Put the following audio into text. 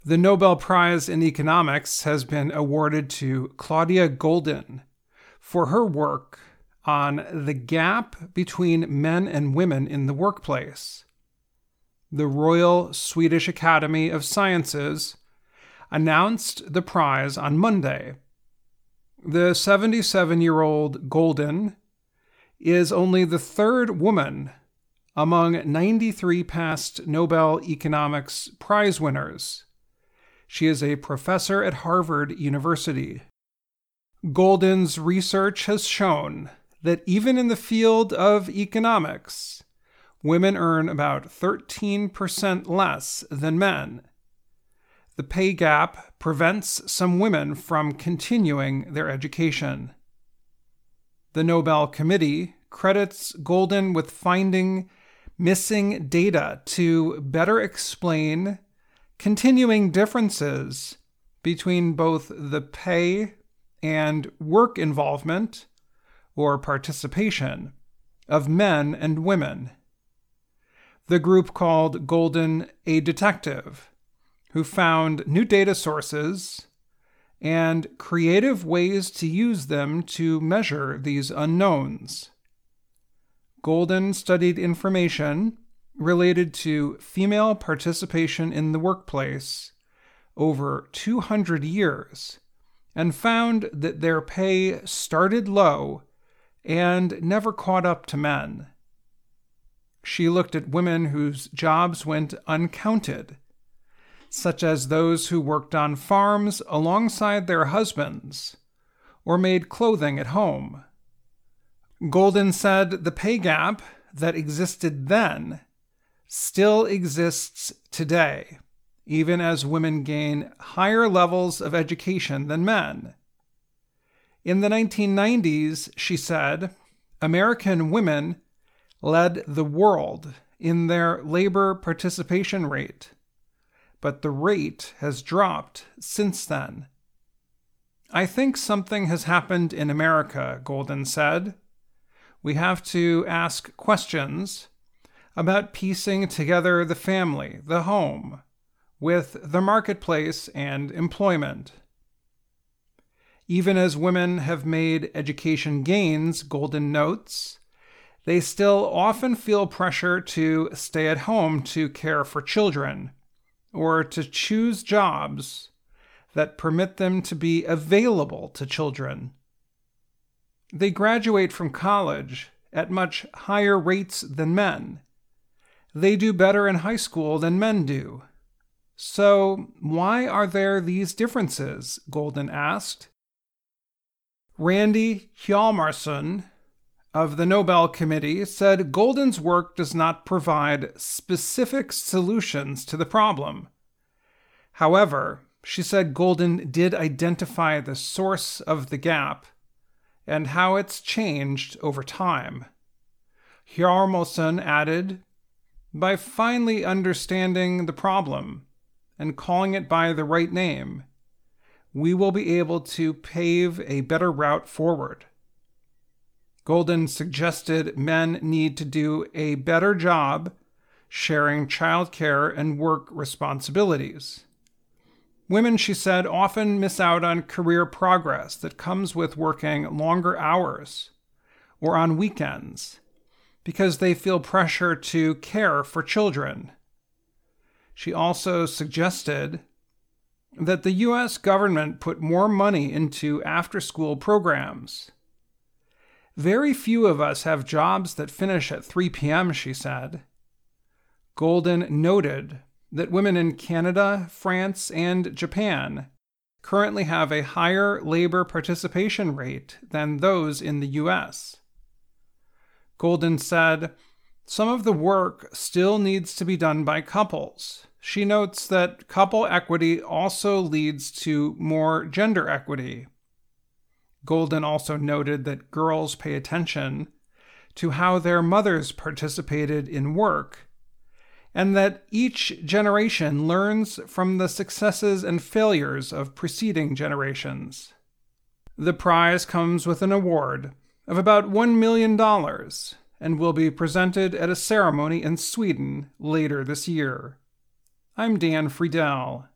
The Nobel Prize in Economics has been awarded to Claudia Goldin for her work on the gap between men and women in the workplace. The Royal Swedish Academy of Sciences announced the prize on Monday. The 77-year-old Goldin is only the third woman among 93 past Nobel Economics Prize winners. She is a professor at Harvard University. Goldin's research has shown that even in the field of economics, women earn about 13% less than men. The pay gap prevents some women from continuing their education. The Nobel Committee credits Goldin with finding missing data to better explain continuing differences between both the pay and work involvement, or participation, of men and women. The group called Goldin a detective, who found new data sources and creative ways to use them to measure these unknowns. Goldin studied information related to female participation in the workplace over 200 years and found that their pay started low and never caught up to men. She looked at women whose jobs went uncounted, such as those who worked on farms alongside their husbands or made clothing at home. Goldin said the pay gap that existed then still exists today, even as women gain higher levels of education than men. In the 1990s, she said, American women led the world in their labor participation rate, but the rate has dropped since then. I think something has happened in America, Goldin said. We have to ask questions about piecing together the family, the home, with the marketplace and employment. Even as women have made education gains, Goldin notes, they still often feel pressure to stay at home to care for children, or to choose jobs that permit them to be available to children. They graduate from college at much higher rates than men. They do better in high school than men do. So why are there these differences? Goldin asked. Randy Hjalmarsson of the Nobel Committee said Goldin's work does not provide specific solutions to the problem. However, she said Goldin did identify the source of the gap and how it's changed over time. Hjalmarsson added, by finally understanding the problem and calling it by the right name, we will be able to pave a better route forward. Goldin suggested men need to do a better job sharing childcare and work responsibilities. Women, she said, often miss out on career progress that comes with working longer hours or on weekends because they feel pressure to care for children. She also suggested that the U.S. government put more money into after-school programs. Very few of us have jobs that finish at 3 p.m., she said. Goldin noted that women in Canada, France, and Japan currently have a higher labor participation rate than those in the U.S. Goldin said, some of the work still needs to be done by couples. She notes that couple equity also leads to more gender equity. Goldin also noted that girls pay attention to how their mothers participated in work, and that each generation learns from the successes and failures of preceding generations. The prize comes with an award of about $1 million and will be presented at a ceremony in Sweden later this year. I'm Dan Friedel.